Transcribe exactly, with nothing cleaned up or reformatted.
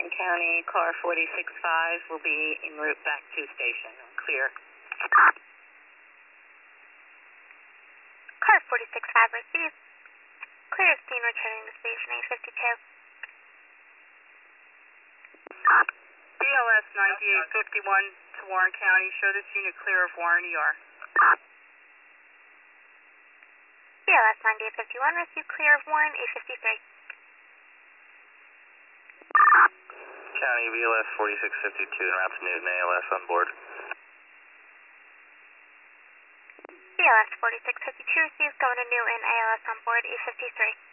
Warren County, car forty-six five will be en route back to station. Clear. Car forty-six five received. Clear of scene returning to station eight fifty-two. B L S ninety-eight fifty-one to Warren County. Show this unit clear of Warren E R. B L S ninety-eight fifty-one received clear of Warren eight fifty-three. County B L S forty-six fifty-two and route to Newton, A L S on board. B L S forty-six fifty-two received going to Newton, A L S on board eight fifty-three.